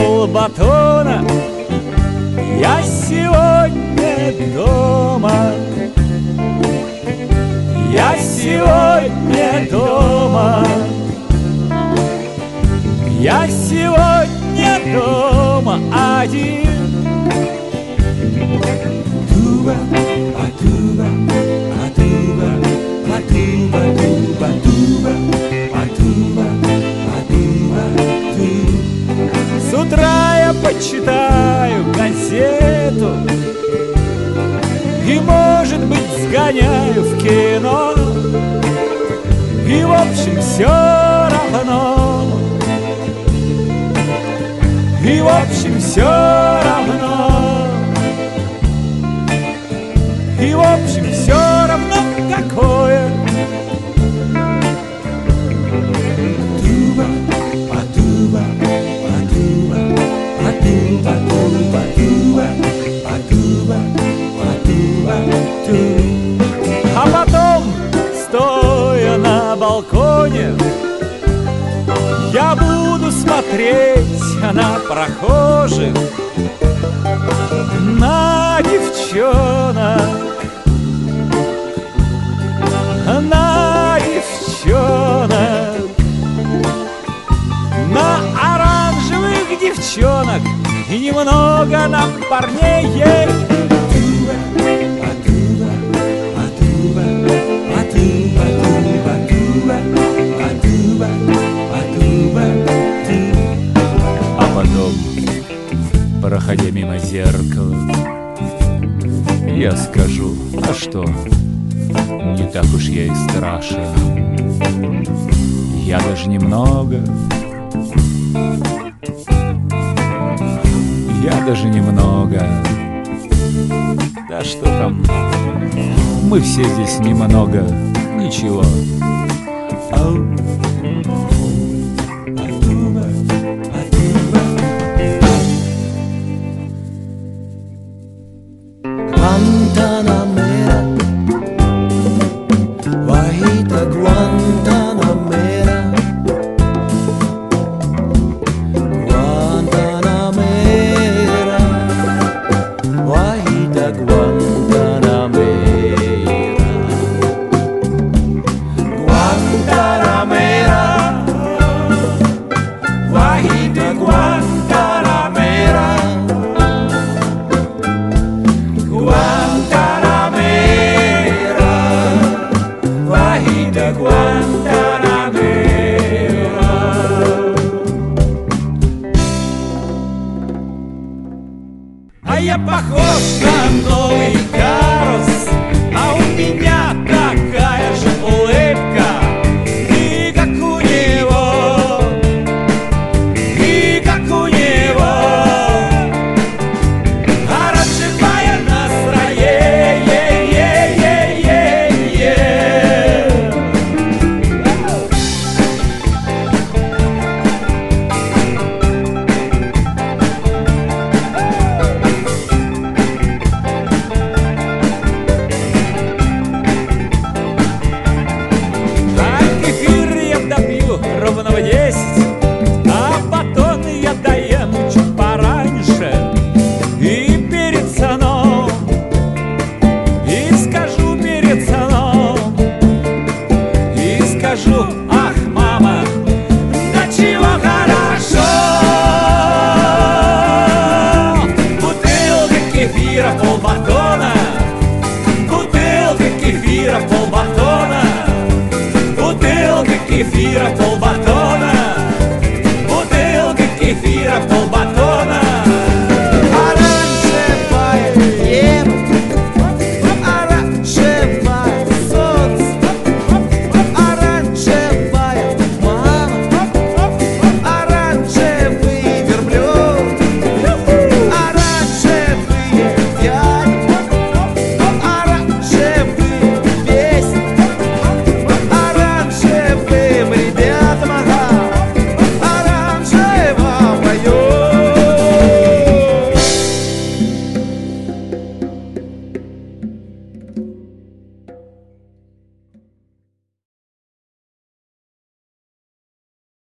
полбатона. Я сегодня дома. Я сегодня дома. Я сегодня дома один. Туба, а-туба, а-туба, а-туба, туба, туба, а-туба, а-туба, туба. С утра я почитаю газету и, может быть, сгоняю в кино. И, в общем, все равно. И, в общем, все равно. И, в общем, все равно какое. Туба, а-туба, а-туба, а-туба, туба, туба, а-туба, а-туба, туба. А потом, стоя на балконе, я буду смотреть на прохожих, на девчонок, на девчонок, на оранжевых девчонок и немного на парней. А потом, проходя мимо зеркала, я скажу: а что, не так уж я и страшен. Я даже немного, я даже немного. Да что там, мы все здесь немного, ничего. Guantanamera, Guajita Guantanamera, Guantanamera, Guajita Guantanamera, Guantanamera, Guajita Guantanamera. Guantanamera, Guajita Guantanamera. А я похож на Новый год.